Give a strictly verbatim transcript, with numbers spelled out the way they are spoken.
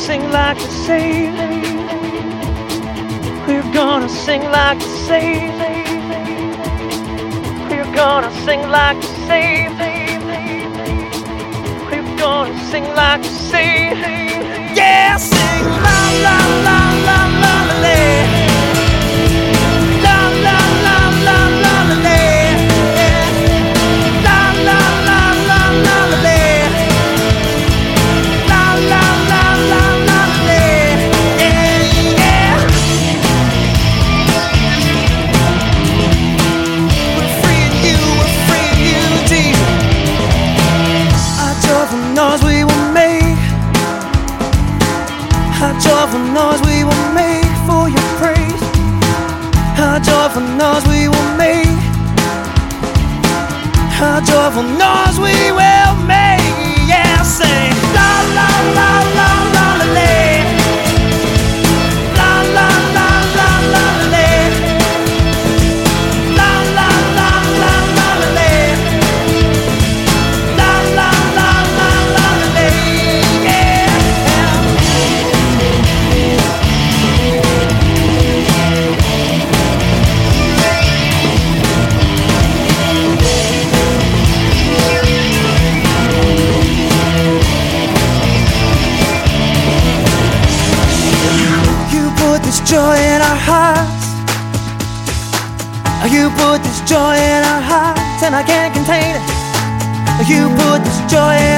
sing like the sea. We're gonna sing like the sea. We're gonna sing like the sea. We're gonna sing like the sea. Yeah, sing la la la la la la la. La la la la la la la. La la la la la la la. La la la la la la. Yeah, yeah. We're freeing you, we're freeing you deep. Our joyful noise we will make. Our joyful noise we will make for your praise. Our joyful noise we will make. Our joyful noise we will make. Yeah, sing la la la la la la la. La la la la la la. La la la la la la. La la la la la la. Yeah. You put this joy in our hearts. You put this joy in our hearts, and I can't contain it. You put this joy in